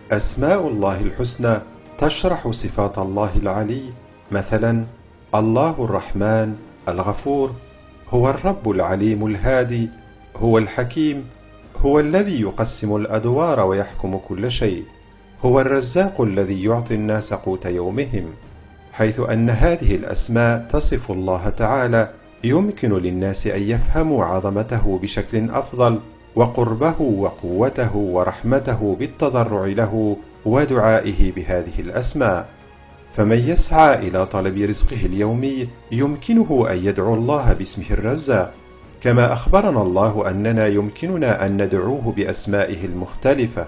أسماء الله الحسنى تشرح صفات الله العلي. مثلا: الله الرحمن الغفور، هو الرب العليم الهادي، هو الحكيم، هو الذي يقسم الأدوار ويحكم كل شيء، هو الرزاق الذي يعطي الناس قوت يومهم. حيث أن هذه الأسماء تصف الله تعالى، يمكن للناس أن يفهموا عظمته بشكل أفضل، وقربه وقوته ورحمته بالتضرع له ودعائه بهذه الأسماء. فمن يسعى إلى طلب رزقه اليومي يمكنه أن يدعو الله باسمه الرزاق، كما أخبرنا الله أننا يمكننا أن ندعوه بأسمائه المختلفة.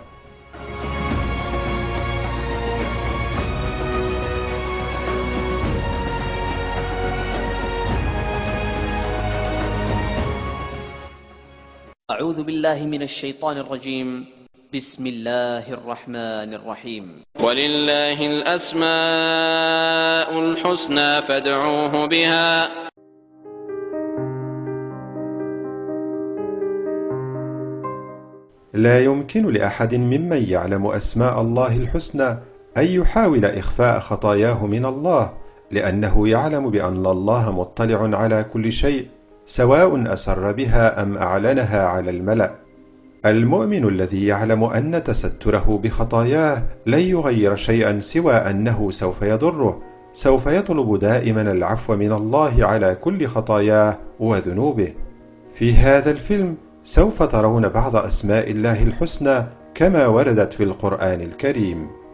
أعوذ بالله من الشيطان الرجيم. بسم الله الرحمن الرحيم. ولله الأسماء الحسنى فادعوه بها. لا يمكن لأحد ممن يعلم أسماء الله الحسنى أن يحاول إخفاء خطاياه من الله، لأنه يعلم بأن الله مطلع على كل شيء، سواء أسر بها أم أعلنها على الملأ. المؤمن الذي يعلم أن تستره بخطاياه لن يغير شيئا سوى أنه سوف يضره، سوف يطلب دائما العفو من الله على كل خطاياه وذنوبه. في هذا الفيلم سوف ترون بعض أسماء الله الحسنى كما وردت في القرآن الكريم.